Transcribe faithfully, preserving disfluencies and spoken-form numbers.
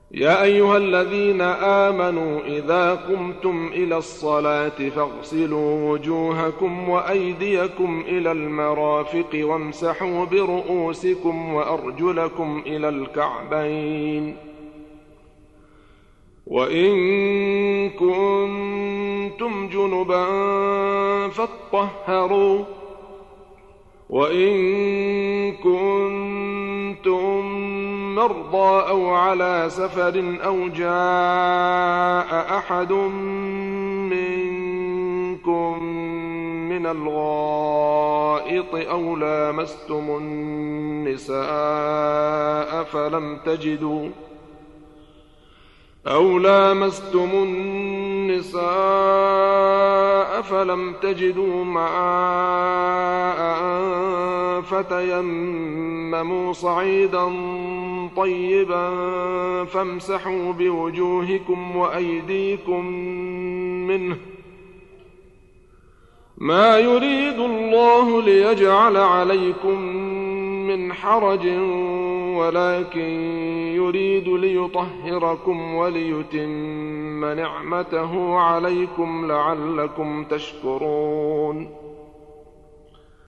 يا أيها الذين آمنوا إذا قمتم إلى الصلاة فاغسلوا وجوهكم وأيديكم إلى المرافق وامسحوا برؤوسكم وأرجلكم إلى الكعبين، وإن كنتم جنبا فاطهروا، وإن كنتم مرضى أو على سفر أو جاء أحد منكم من الغائط أو لامستم النساء فلم تجدوا أو لامستم النساء فلم تجدوا ماء فتيمموا صعيدا طيبا فامسحوا بوجوهكم وأيديكم منه، ما يريد الله ليجعل عليكم من حرج ولكن يريد ليطهركم وليتم نعمته عليكم لعلكم تشكرون.